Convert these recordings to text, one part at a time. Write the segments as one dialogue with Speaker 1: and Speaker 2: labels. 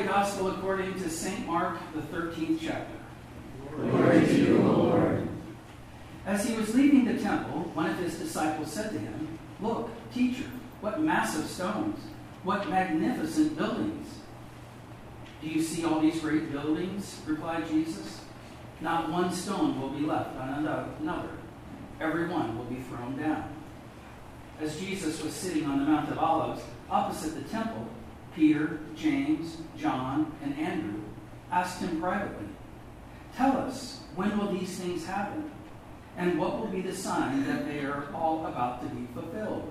Speaker 1: Gospel according to St. Mark, the 13th chapter.
Speaker 2: Glory to you, O Lord.
Speaker 1: As he was leaving the temple, one of his disciples said to him, "Look, teacher, what massive stones, what magnificent buildings." "Do you see all these great buildings?" replied Jesus. "Not one stone will be left on another. Every one will be thrown down." As Jesus was sitting on the Mount of Olives, opposite the temple, Peter, James, John, and Andrew asked him privately, "Tell us, when will these things happen? And what will be the sign that they are all about to be fulfilled?"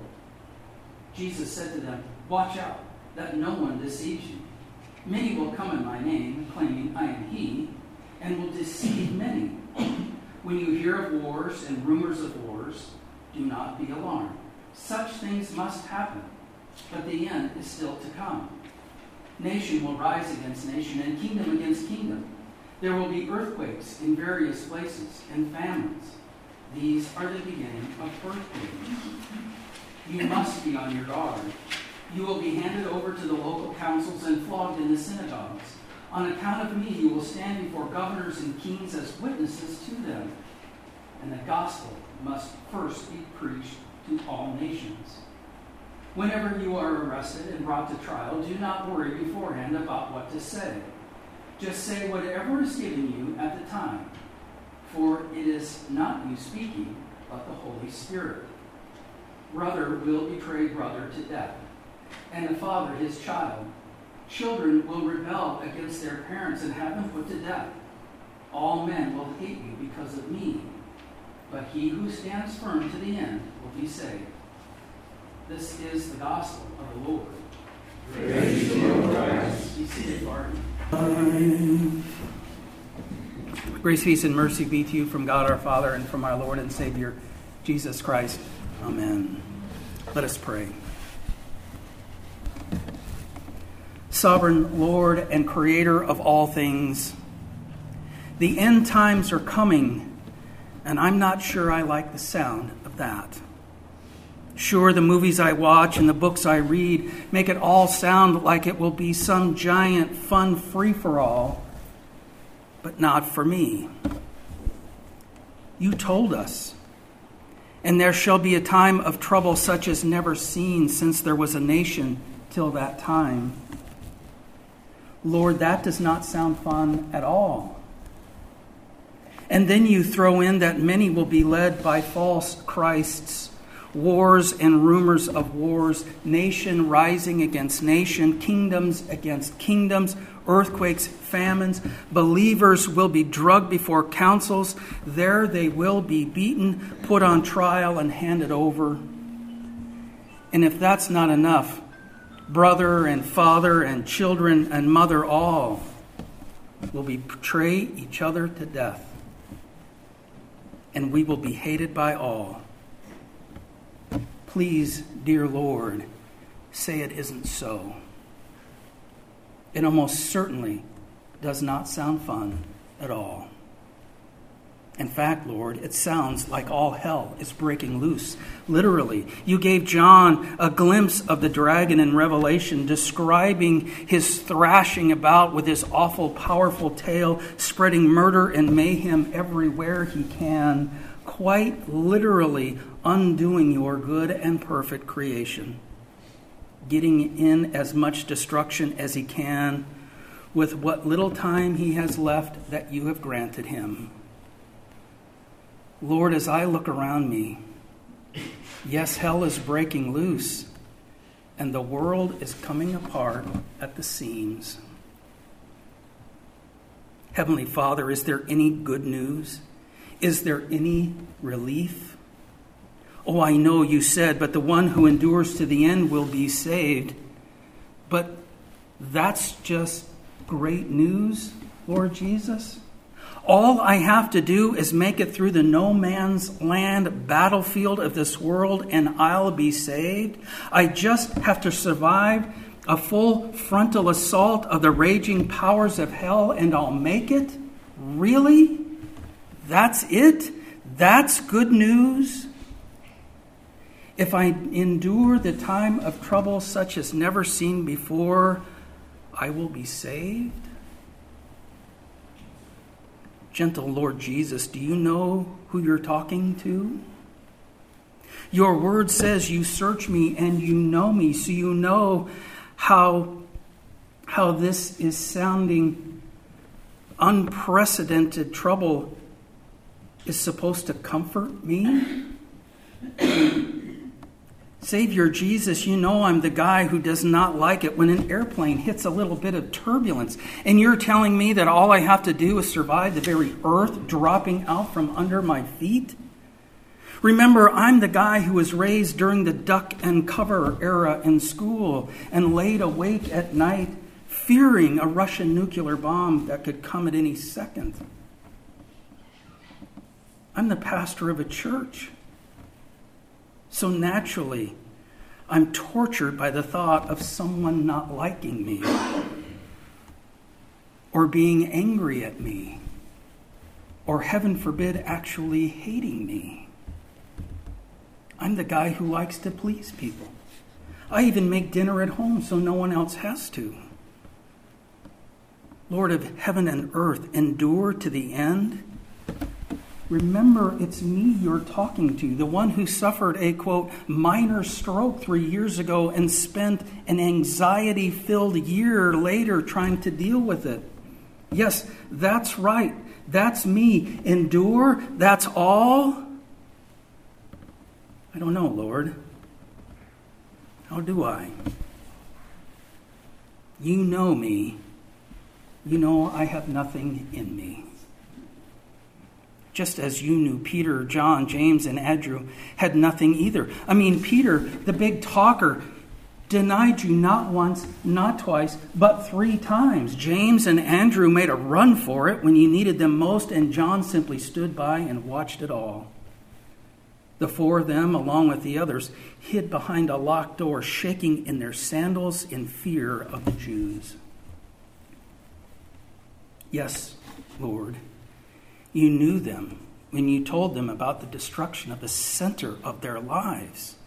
Speaker 1: Jesus said to them, "Watch out, that no one deceives you. Many will come in my name, claiming I am he, and will deceive many. When you hear of wars and rumors of wars, do not be alarmed. Such things must happen, but the end is still to come. Nation will rise against nation, and kingdom against kingdom. There will be earthquakes in various places, and famines. These are the beginning of earthquakes. You must be on your guard. You will be handed over to the local councils and flogged in the synagogues. On account of me, you will stand before governors and kings as witnesses to them. And the gospel must first be preached to all nations. Whenever you are arrested and brought to trial, do not worry beforehand about what to say. Just say whatever is given you at the time, for it is not you speaking, but the Holy Spirit. Brother will betray brother to death, and the father his child. Children will rebel against their parents and have them put to death. All men will hate you because of me, but he who stands firm to the end will be saved. This is the gospel of the Lord.
Speaker 2: Praise to you, Christ.
Speaker 1: Be seated, Barton.
Speaker 3: Grace, peace, and mercy be to you from God our Father and from our Lord and Savior, Jesus Christ. Amen. Let us pray. Sovereign Lord and Creator of all things, the end times are coming, and I'm not sure I like the sound of that. Sure, the movies I watch and the books I read make it all sound like it will be some giant fun free-for-all, but not for me. You told us, and there shall be a time of trouble such as never seen since there was a nation till that time. Lord, that does not sound fun at all. And then you throw in that many will be led by false Christs, wars and rumors of wars, nation rising against nation, kingdoms against kingdoms, earthquakes, famines. Believers will be drugged before councils. There they will be beaten, put on trial, and handed over. And if that's not enough, brother and father and children and mother all will betray each other to death. And we will be hated by all. Please, dear Lord, say it isn't so. It almost certainly does not sound fun at all. In fact, Lord, it sounds like all hell is breaking loose. Literally, you gave John a glimpse of the dragon in Revelation, describing his thrashing about with his awful, powerful tail, spreading murder and mayhem everywhere he can, quite literally undoing your good and perfect creation, getting in as much destruction as he can with what little time he has left that you have granted him. Lord, as I look around me, yes, hell is breaking loose, and the world is coming apart at the seams. Heavenly Father, is there any good news? Is there any relief? Oh, I know you said, but the one who endures to the end will be saved. But that's just great news, Lord Jesus. All I have to do is make it through the no man's land battlefield of this world and I'll be saved. I just have to survive a full frontal assault of the raging powers of hell and I'll make it? Really? That's it? That's good news? If I endure the time of trouble such as never seen before, I will be saved? Gentle Lord Jesus, do you know who you're talking to? Your word says you search me and you know me, so you know how this is sounding unprecedented trouble is supposed to comfort me. Savior Jesus, you know I'm the guy who does not like it when an airplane hits a little bit of turbulence. And you're telling me that all I have to do is survive the very earth dropping out from under my feet? Remember, I'm the guy who was raised during the duck and cover era in school and laid awake at night fearing a Russian nuclear bomb that could come at any second. I'm the pastor of a church. So naturally, I'm tortured by the thought of someone not liking me or being angry at me or, heaven forbid, actually hating me. I'm the guy who likes to please people. I even make dinner at home so no one else has to. Lord of heaven and earth, endure to the end. Remember, it's me you're talking to, the one who suffered a, quote, minor stroke 3 years ago and spent an anxiety-filled year later trying to deal with it. Yes, that's right. That's me. Endure? That's all? I don't know, Lord. How do I? You know me. You know I have nothing in me. Just as you knew Peter, John, James, and Andrew had nothing either. I mean, Peter, the big talker, denied you not once, not twice, but 3 times. James and Andrew made a run for it when you needed them most, and John simply stood by and watched it all. The 4 of them, along with the others, hid behind a locked door, shaking in their sandals in fear of the Jews. Yes, Lord, you knew them when you told them about the destruction of the center of their lives,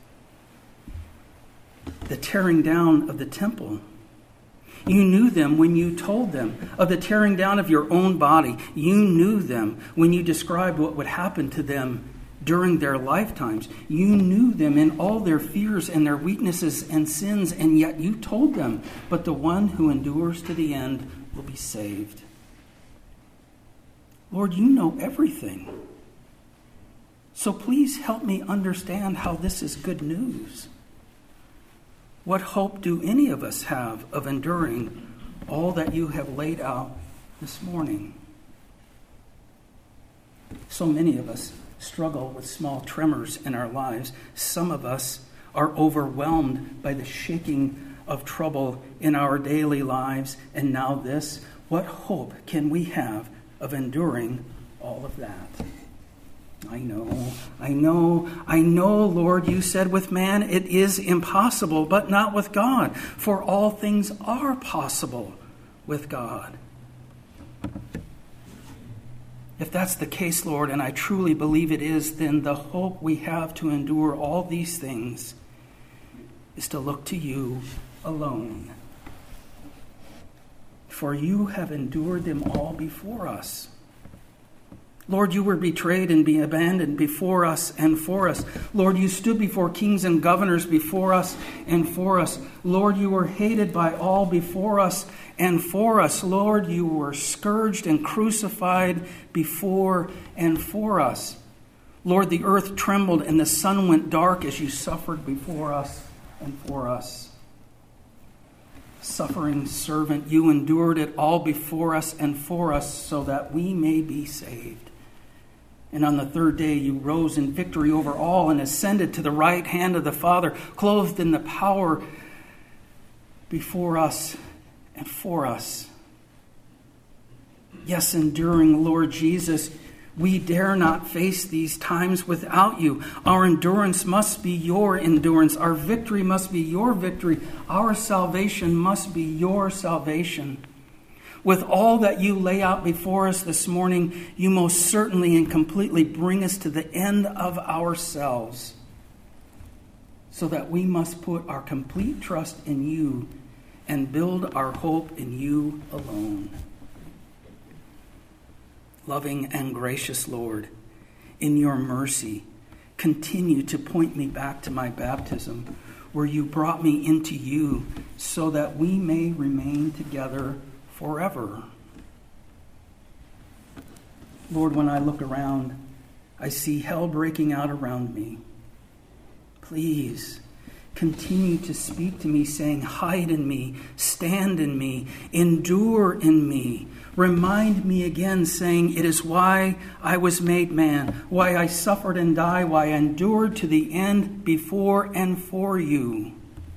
Speaker 3: the tearing down of the temple. You knew them when you told them of the tearing down of your own body. You knew them when you described what would happen to them during their lifetimes. You knew them in all their fears and their weaknesses and sins, and yet you told them, but the one who endures to the end will be saved. Lord, you know everything. So please help me understand how this is good news. What hope do any of us have of enduring all that you have laid out this morning? So many of us struggle with small tremors in our lives. Some of us are overwhelmed by the shaking of trouble in our daily lives. And now this, what hope can we have of enduring all of that? I know, Lord, you said with man it is impossible, but not with God, for all things are possible with God. If that's the case, Lord, and I truly believe it is, then the hope we have to endure all these things is to look to you alone. For you have endured them all before us. Lord, you were betrayed and be abandoned before us and for us. Lord, you stood before kings and governors before us and for us. Lord, you were hated by all before us and for us. Lord, you were scourged and crucified before and for us. Lord, the earth trembled and the sun went dark as you suffered before us and for us. Suffering servant, you endured it all before us and for us so that we may be saved. And on the 3rd day you rose in victory over all and ascended to the right hand of the Father, clothed in the power before us and for us. Yes, enduring Lord Jesus, we dare not face these times without you. Our endurance must be your endurance. Our victory must be your victory. Our salvation must be your salvation. With all that you lay out before us this morning, you most certainly and completely bring us to the end of ourselves, so that we must put our complete trust in you and build our hope in you alone. Loving and gracious Lord, in your mercy, continue to point me back to my baptism, where you brought me into you, so that we may remain together forever. Lord, when I look around, I see hell breaking out around me. Please continue to speak to me, saying, hide in me, stand in me, endure in me. Remind me again, saying, it is why I was made man, why I suffered and died, why I endured to the end before and for you.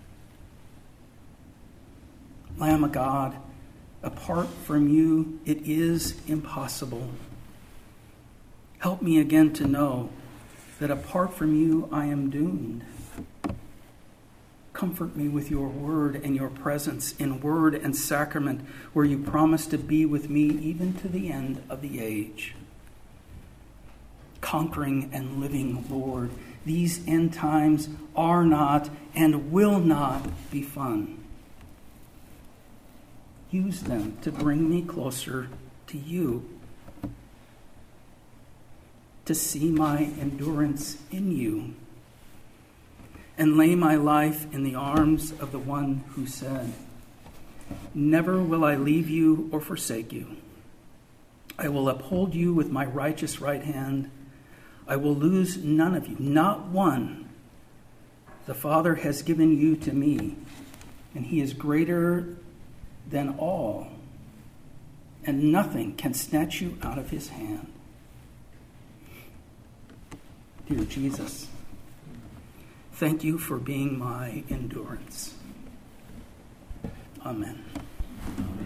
Speaker 3: Lamb of God, apart from you, it is impossible. Help me again to know that apart from you, I am doomed. Comfort me with your word and your presence in word and sacrament, where you promise to be with me even to the end of the age. Conquering and living Lord, these end times are not and will not be fun. Use them to bring me closer to you, to see my endurance in you, and lay my life in the arms of the one who said, never will I leave you or forsake you. I will uphold you with my righteous right hand. I will lose none of you, not one. The Father has given you to me, and he is greater than all, and nothing can snatch you out of his hand. Dear Jesus, thank you for being my endurance. Amen.